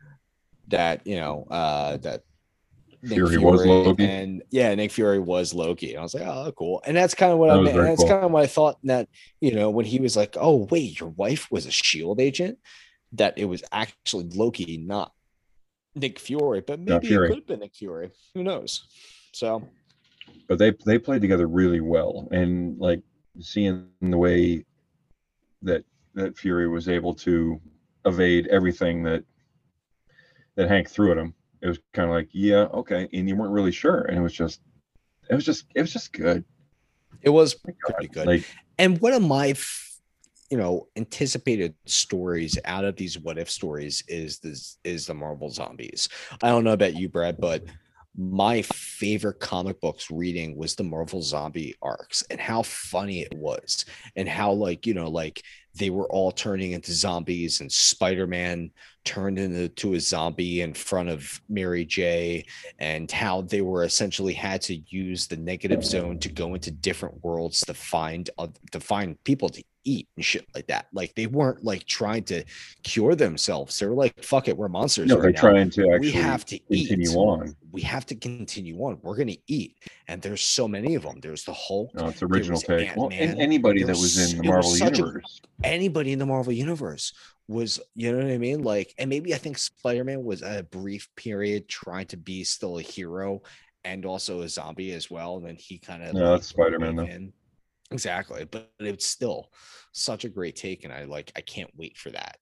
that Nick Fury was Fury Loki. and Nick Fury was Loki. And I was like, oh, cool. And that's kind of what That I was meant. very That's cool. kind of what I thought that, when he was like, oh, wait, your wife was a shield agent, that it was actually Loki, not Nick Fury. But maybe it Fury. could have been Nick Fury. Who knows? So, But they played together really well, and like seeing the way that Fury was able to evade everything that Hank threw at him, it was kind of like, yeah, okay, and you weren't really sure, and it was just good. it was My pretty God. good. Like, And one of my anticipated stories out of these what if stories is the Marvel Zombies. I don't know about you, Brad, but my favorite comic books reading was the Marvel Zombie arcs, and how funny it was, and how like they were all turning into zombies, and Spider-Man turned into a zombie in front of Mary J, and how they were essentially had to use the negative zone to go into different worlds to find people to eat and shit like that. Like they weren't like trying to cure themselves. They were like, fuck it, we're monsters no, right they're now. trying to We actually have to continue eat. on. We have to continue on. We're gonna eat. And there's so many of them. There's the Hulk. No, it's There original was take. Well, Ant-Man. and anybody There that was in the it was Marvel such a universe. anybody in the Marvel universe was, you know what I mean? Like, and maybe I think Spider-Man was a brief period trying to be still a hero and also a zombie as well. And then he kind of No, that's Spider-Man though. in. Exactly. But it's still such a great take. And I can't wait for that,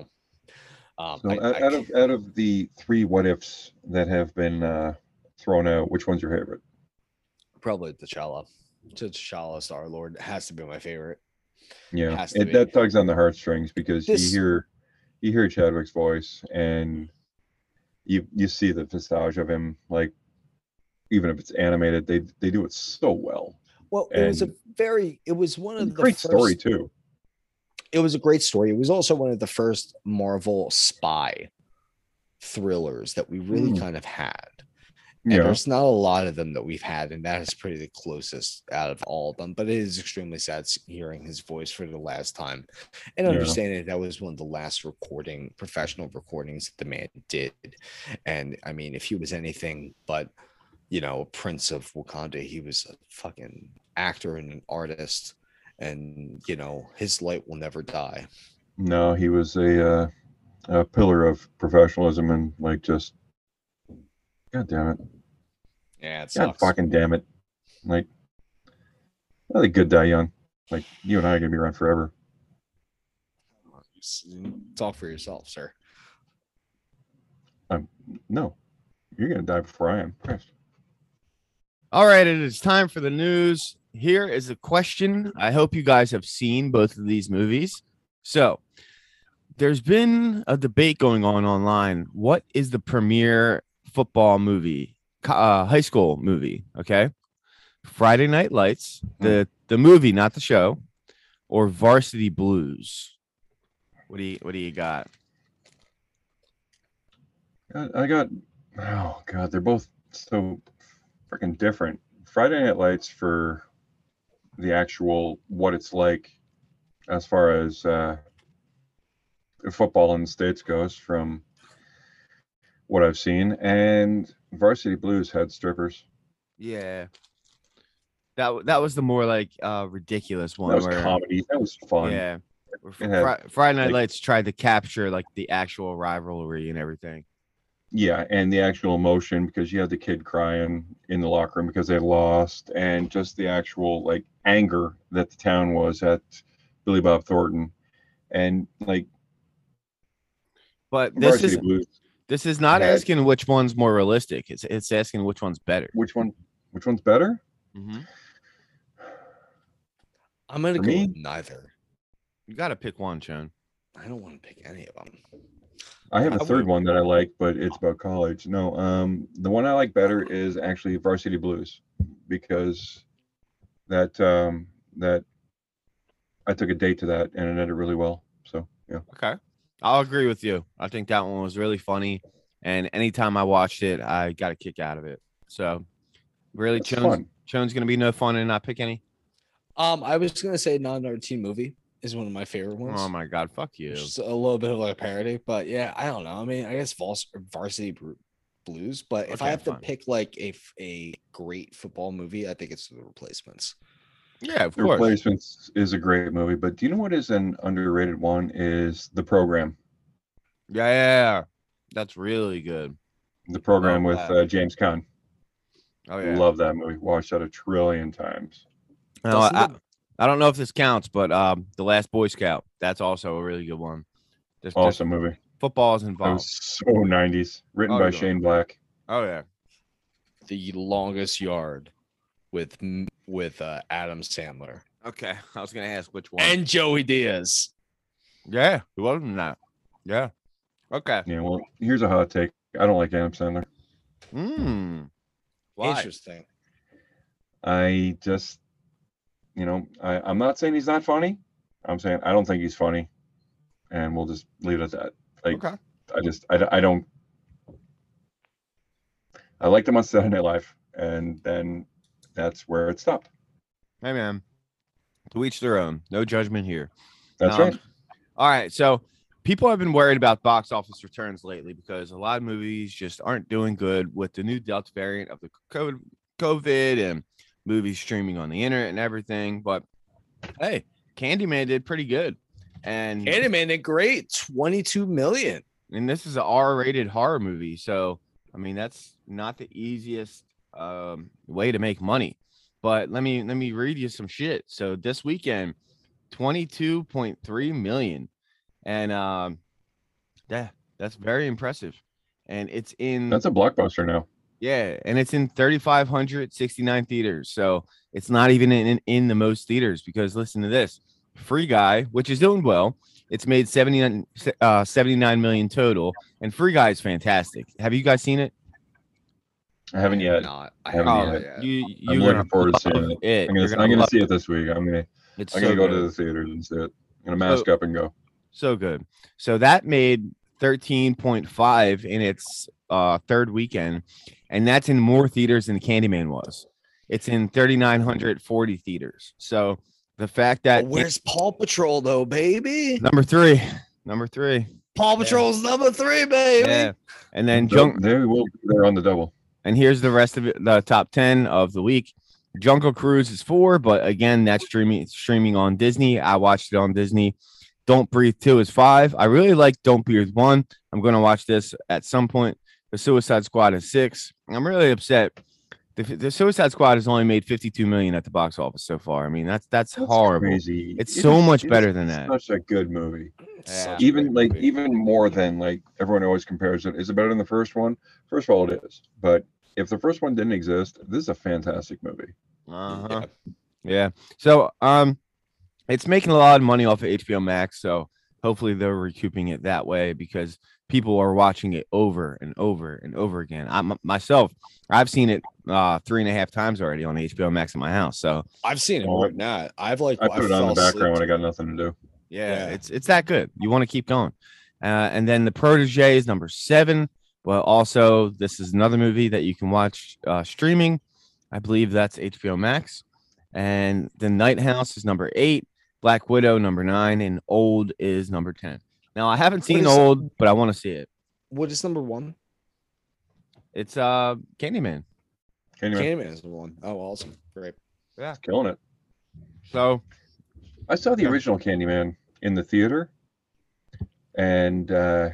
So out of the 3 what ifs that have been thrown out, which one's your favorite? probably T'Challa. T'Challa Star Lord has to be my favorite. Yeah, Has to be. that tugs on the heartstrings because This- you hear Chadwick's voice and you see the nostalgia of him. Like, even if it's animated, they do it so well. Well, it was one of the Great first story too. It was a great story. It was also one of the first Marvel spy thrillers that we really kind of had. And Yeah, there's not a lot of them that we've had, and that is pretty the closest out of all of them. But it is extremely sad hearing his voice for the last time, and Yeah. understanding that was one of the last professional recordings that the man did. And I mean, if he was anything but, a prince of Wakanda, he was a fucking actor and an artist, and his light will never die. no, he was a pillar of professionalism and like just, God damn it, Yeah, it God sucks. fucking damn it, like, I think good die young. Like, you and I are gonna be around forever. Talk for yourself, sir. No, you're gonna die before I am. Christ. All right, it is time for the news. Here is a question. I hope you guys have seen both of these movies. So, there's been a debate going on online. What is the premier football movie, high school movie? Okay, Friday Night Lights, the movie, not the show, or Varsity Blues. What do you got? I got, oh God, they're both so freaking different. Friday Night Lights for the actual what it's like as far as football in the States goes, from what I've seen, and Varsity Blues had strippers. Yeah, that was the more like ridiculous one. That was where, comedy. That was fun. yeah, It had, Friday Night like- Lights tried to capture like the actual rivalry and everything. Yeah, and the actual emotion, because you had the kid crying in the locker room because they lost, and just the actual like anger that the town was at Billy Bob Thornton, and like But this Varsity Blues. this is not had- asking which one's more realistic. It's asking which one's better. Which one's better? Mm-hmm. I'm gonna For go me? with neither. You got to pick one, Sean. I don't want to pick any of them. I have a I third would- one that I like, but it's about college. No, the one I like better is actually Varsity Blues, because that I took a date to that and it ended really well. So yeah. Okay, I'll agree with you. I think that one was really funny, and anytime I watched it, I got a kick out of it. So, really, It's fun. Chone's gonna be no fun and not pick any. I was gonna say not another teen movie is one of my favorite ones. Oh my god, fuck you. Just a little bit of like a parody, but yeah, I don't know. I mean, I guess Varsity Blues, but if I Okay, have to fine. pick like a great football movie, I think it's The Replacements. Yeah, of The course. Replacements is a great movie, but do you know what is an underrated one? Is The Program. Yeah, that's really good. The Program Love with that. James Caan. Oh yeah. Love that movie. Watched that a trillion times. No, Doesn't I don't know if this counts, but The Last Boy Scout, that's also a really good one. There's Awesome movie. football is That involved. was so 90s. Written Oh, by yeah. Shane Black. Oh yeah. The Longest Yard with Adam Sandler Okay, I was gonna ask which one. and Joey Diaz. Yeah, it wasn't that. Yeah. Okay. Yeah, well, here's a hot take. I don't like Adam Sandler. Why? Interesting. I just, I'm not saying he's not funny. I'm saying I don't think he's funny. And we'll just leave it at that. Like, Okay. I don't. I liked him on Saturday Night Live, and then that's where it stopped. Hey man, to each their own. No judgment here. That's right. All right, so people have been worried about box office returns lately because a lot of movies just aren't doing good with the new Delta variant of the COVID and movies streaming on the internet and everything. But hey, Candyman did pretty good, and Candyman did great. 22 million. this is an R-rated horror movie, so I mean that's not the easiest way to make money. But let me read you some shit. So this weekend, 22.3 million, and that's very impressive. And it's in That's a blockbuster now. yeah, and it's in 3,569 theaters. So it's not even in the most theaters because listen to this. Free Guy, which is doing well, it's made 79 million total, and Free Guy is fantastic. Have you guys seen it? I haven't yet. Not. I haven't haven't yet. yet. I'm looking forward to seeing it. it. I'm You're gonna love see it this week. I'm gonna It's I'm gonna so go good. to the theaters and see it. I'm gonna mask up and go. So good. So that made 13.5 in its third weekend, and that's in more theaters than Candyman was. It's in 3,940 theaters. So the fact that Where's Paw Patrol though, baby? number three, Paw Patrol's number 3, baby. yeah, and then They will be there on the double. and here's the rest of it, the top 10 of the week. Jungle Cruise is 4, but again, that's streaming on Disney. I watched it on Disney. Don't Breathe 2 is 5. I really like Don't Breathe 1. I'm going to watch this at some point. The Suicide Squad is 6. I'm really upset. The Suicide Squad has only made 52 million at the box office so far. I mean, that's horrible. Crazy. It's so much better than that. Such a good movie. Yeah. Even more than like everyone always compares it. Is it better than the first one? First of all, it is. But if the first one didn't exist, this is a fantastic movie. Uh-huh. Yeah. So it's making a lot of money off of HBO Max, so hopefully they're recouping it that way because people are watching it over and over and over again. I've seen it 3.5 times already on HBO Max in my house. So I've seen it Oh, more than that. I I put it on the background when I got nothing to do. yeah, Yeah. it's that good. You want to keep going. And then The Protege is number 7. But also, this is another movie that you can watch streaming. I believe that's HBO Max. And The Night House is number 8. Black Widow, number 9. And Old is number 10. Now, I haven't seen is- Old, but I want to see it. What is number 1? It's Candyman. Anyway, Candyman is number 1. Oh, awesome. Great. killing it. So, I saw the Yeah. original Candyman in the theater, and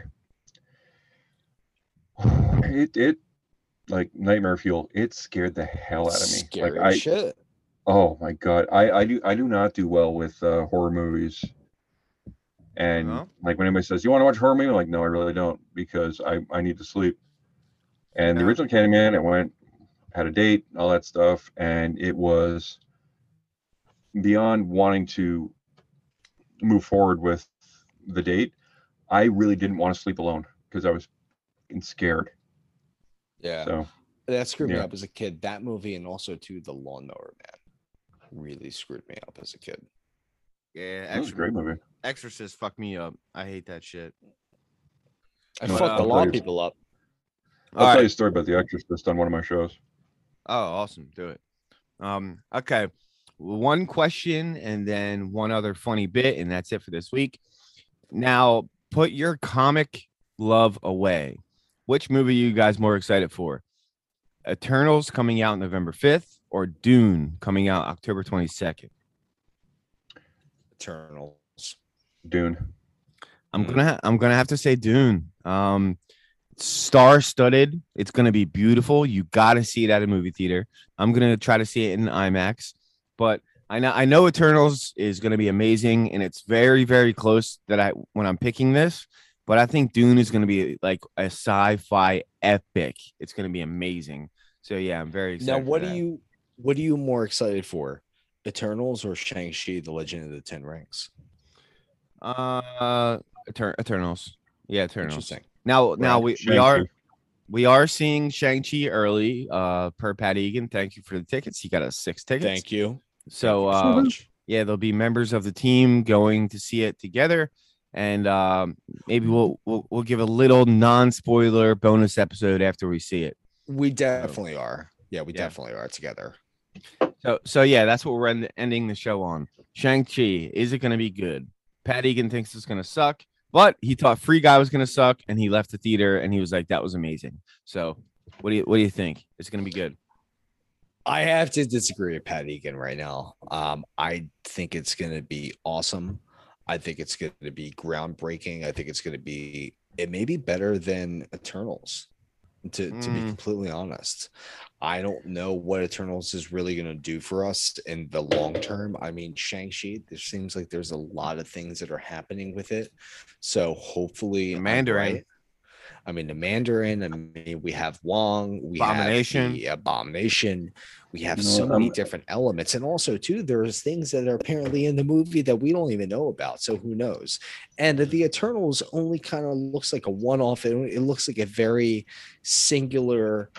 it like nightmare fuel. It scared the hell out of me. Scary Like shit. oh my god, I do not do well with horror movies. And No? like when anybody says, "You want to watch a horror movie?" I'm like, no, I really don't because I need to sleep. And the Yeah. original Candyman, had a date, all that stuff, and it was beyond wanting to move forward with the date. I really didn't want to sleep alone because I was scared. Yeah. So That screwed me Yeah. up as a kid. That movie and also too The Lawnmower Man really screwed me up as a kid. yeah, it was a great movie. Exorcist fucked me up. I hate that shit. I No, fucked a I'll lot tell of you. people up. I'll All tell you right. a story about The Exorcist on one of my shows. Oh, awesome. Do it. Okay. One question and then one other funny bit, and that's it for this week. Now, put your comic love away. Which movie are you guys more excited for? Eternals coming out November 5th or Dune coming out October 22nd? Eternals. Dune. I'm gonna have to say Dune. Star-studded. It's gonna be beautiful. You gotta see it at a movie theater. I'm gonna try to see it in IMAX, but I know Eternals is gonna be amazing, and it's very, very close that when I'm picking this, but I think Dune is gonna be like a sci-fi epic. It's gonna be amazing. So yeah, I'm very Now, excited. what are you more excited for? Eternals or Shang-Chi, The Legend of the Ten Rings? Eternals. Yeah, Eternals. Interesting. Now Right. we are seeing Shang-Chi early. Per Pat Egan. Thank you for the tickets. He got us 6 tickets. Thank you. So Thank you so much. yeah, there'll be members of the team going to see it together. And maybe we'll give a little non-spoiler bonus episode after we see it. We definitely are. Yeah, we Yeah. definitely are together. So yeah, that's what we're ending the show on. Shang-Chi, is it going to be good? Pat Egan thinks it's going to suck, but he thought Free Guy was going to suck, and he left the theater, and he was like, "That was amazing." So, what do you think? It's going to be good. I have to disagree with Pat Egan right now. I think it's going to be awesome. I think it's going to be groundbreaking. I think it may be better than Eternals, to be completely honest. I don't know what Eternals is really going to do for us in the long term. I mean, Shang-Chi, there seems like there's a lot of things that are happening with it. So hopefully, The Mandarin. I'm right. I mean, the Mandarin. I mean, we have Wong. We Abomination. have the Abomination. We have You know so what, many different elements. And also, too, there's things that are apparently in the movie that we don't even know about. So who knows? And the Eternals only kind of looks like a one-off. It looks like a very singular,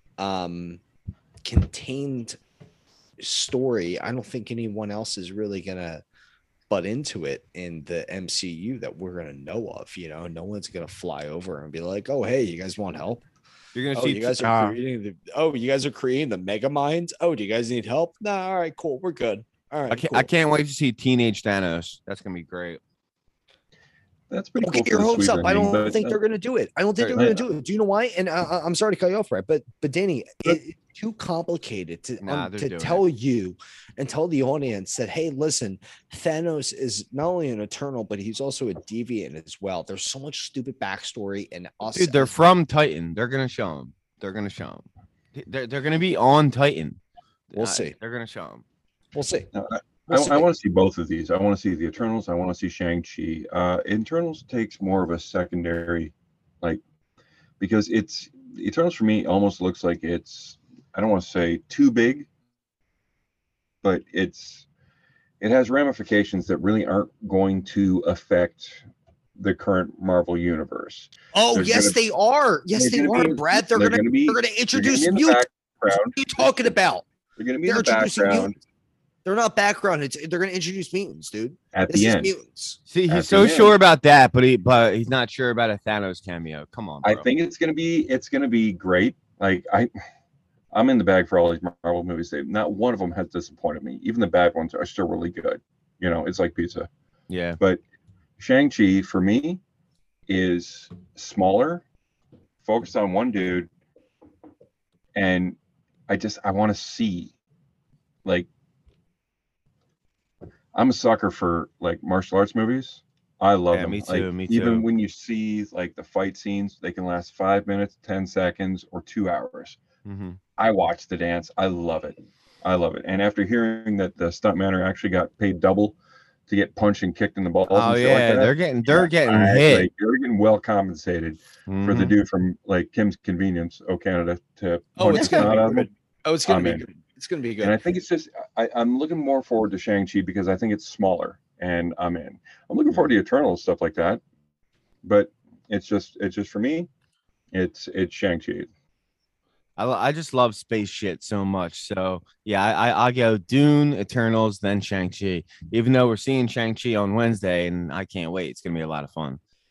contained story. I don't think anyone else is really going to butt into it in the MCU that we're going to know of. You know, no one's going to fly over and be like, oh, hey, you guys want help? You're going to Oh, see you guys are creating the mega minds. Oh, do you guys need help? Nah, all right, cool. We're good. All right. I can't wait to see Teenage Thanos. That's going to be great. That's pretty Don't cool. get your for the hopes up. Sweden I thing, don't but, think they're going to do it. I don't think they're going to do it. Do you know why? And I'm sorry to cut you off, right? But Danny, it's too complicated to tell you and tell the audience that, hey, listen, Thanos is not only an Eternal, but he's also a deviant as well. There's so much stupid backstory and us. Dude, they're from Titan. They're going to show them. They're going to show them. They're going to be on Titan. We'll see. They're going to show them. We'll see. No, We'll see. I want to see both of these. I want to see the Eternals. I want to see Shang-Chi. Eternals takes more of a secondary, because Eternals for me almost looks like it's, I don't want to say too big, but it has ramifications that really aren't going to affect the current Marvel universe. Oh, There's yes, gonna- they are. Yes, they they're gonna are, be- Brad. They're they're gonna gonna be- introduce in the mutants. What background. are you talking about? They're going to be They're in the introducing background mutants. They're not background. They're going to introduce mutants, dude. at This the is end. mutants. See, At he's the so end. sure about that, but he's not sure about a Thanos cameo. Come on, bro. I think it's gonna be great. I'm in the bag for all these Marvel movies. Not one of them has disappointed me. Even the bad ones are still really good. You know, it's like pizza. Yeah. But Shang-Chi for me is smaller, focused on one dude, and I want to see, I'm a sucker for martial arts movies. I love them. Me too. Me too. Even when you see the fight scenes, they can last 5 minutes, 10 seconds, or 2 hours. Mm-hmm. I watch the dance. I love it. And after hearing that the stuntman actually got paid double to get punched and kicked in the balls, Oh and shit yeah, like that, they're getting hit. They're getting well compensated for the Mhm. dude from Kim's Convenience, Canada, to Oh, punch it's the snot out gonna of be him. good. Oh, it's gonna I'm be in. good. It's gonna be And I good. think it's just I'm looking more forward to Shang-Chi because I think it's smaller, and I'm in. I'm looking forward to Eternal stuff like that, but it's just for me, it's Shang-Chi. I just love space shit so much. So yeah, I'll go Dune, Eternals, then Shang-Chi. Even though we're seeing Shang-Chi on Wednesday, and I can't wait. It's gonna be a lot of fun.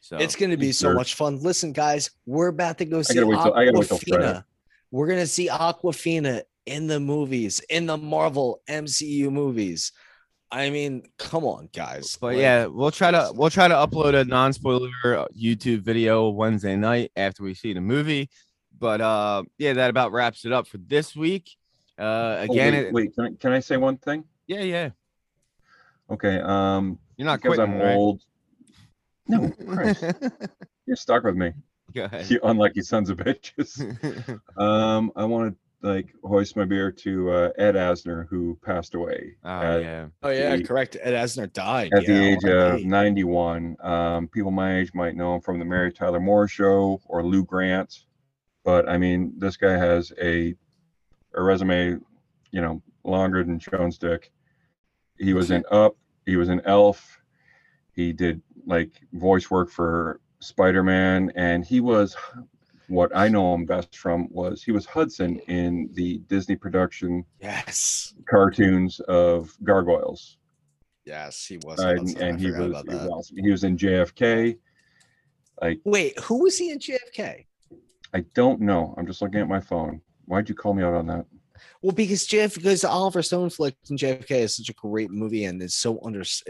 So It's going to be so Sure. much fun. Listen, guys, we're about to go see I gotta wait till Friday. Aquafina. We're going to see Aquafina in the movies, in the Marvel MCU movies. I mean, come on, guys. But Like, yeah, we'll try to upload a non-spoiler YouTube video Wednesday night after we see the movie. But yeah, that about wraps it up for this week. Again, Wait, can I say one thing? yeah. Okay. You're not because quitting, I'm right? old. No, Chris, you're stuck with me. Go ahead. You unlucky sons of bitches. I want to hoist my beer to Ed Asner, who passed away. Oh yeah. oh yeah, the- correct. Ed Asner died at the age of R.I.P. 91. People my age might know him from the Mary Tyler Moore Show or Lou Grant, but I mean, this guy has a resume, longer than Jones Dick. He was in Up. He was in Elf. He did voice work for Spider-Man, and he was what I know him best from was he was Hudson in the Disney production Yes, cartoons of Gargoyles. yes, he was. And Hudson. I he forgot was about that. awesome. He was in JFK. Wait, who was he in JFK? I don't know. I'm just looking at my phone. Why'd you call me out on that? Well, because Oliver Stone flick in JFK is such a great movie, and it's so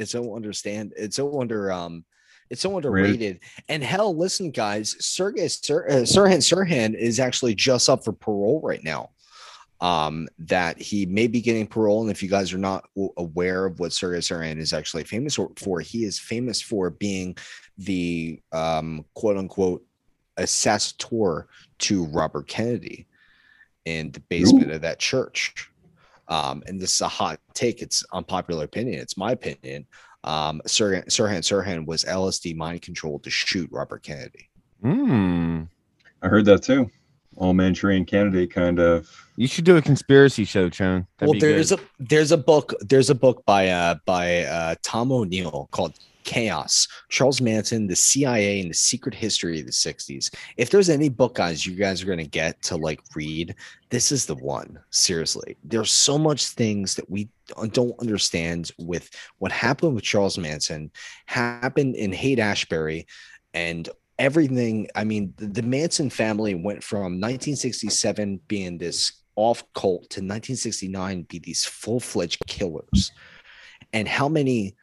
underrated. And hell, listen, guys, Sirhan Sirhan is actually just up for parole right now. That he may be getting parole, and if you guys are not aware of what Sirhan Sirhan is actually famous for, he is famous for being the quote unquote assassinator to Robert Kennedy in the basement of that church. And this is a hot take. It's unpopular opinion. It's my opinion. Sirhan Sirhan was LSD mind controlled to shoot Robert Kennedy. I heard that too. All Manchurian Candidate kind of. You should do a conspiracy show, Chon. There's a book by Tom O'Neill called Chaos, Charles Manson, the CIA, and the Secret History of the 60s. If there's any book, guys, you guys are going to get to read, this is the one. Seriously, there's so much things that we don't understand with what happened with Charles Manson, happened in Haight-Ashbury, and everything. I mean, the Manson family went from 1967 being this off cult to 1969 be these full-fledged killers. And how many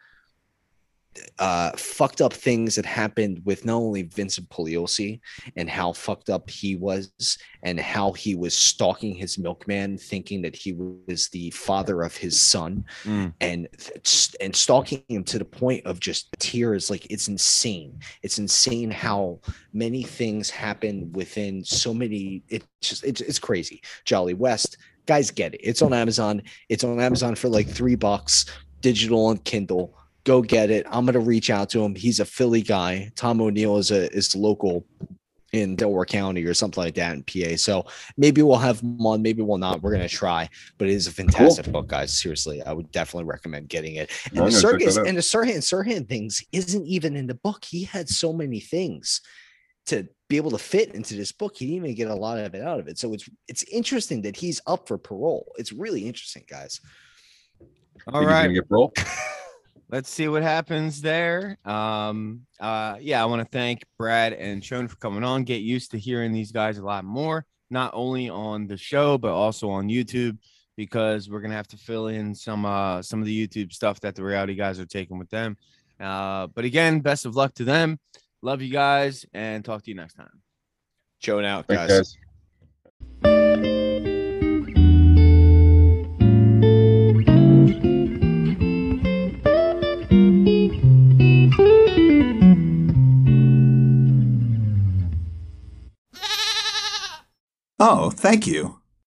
fucked up things that happened with not only Vincent Pugliosi and how fucked up he was and how he was stalking his milkman thinking that he was the father of his son and stalking him to the point of just tears. It's insane how many things happen within so many. It's crazy. Jolly West, guys, get it. It's on Amazon for $3 digital on Kindle. Go get it. I'm going to reach out to him. He's a Philly guy. Tom O'Neill is local in Delaware County or something like that in PA. So maybe we'll have him on. Maybe we'll not. We're going to try. But it is a fantastic book, guys. Seriously, I would definitely recommend getting it. And the Sirhan things isn't even in the book. He had so many things to be able to fit into this book. He didn't even get a lot of it out of it. So it's interesting that he's up for parole. It's really interesting, guys. All right. Gonna get parole? Let's see what happens there. I want to thank Brad and Chon for coming on. Get used to hearing these guys a lot more, not only on the show, but also on YouTube, because we're going to have to fill in some of the YouTube stuff that the reality guys are taking with them. But again, best of luck to them. Love you guys and talk to you next time. Chon out, Thanks, guys. Oh, thank you.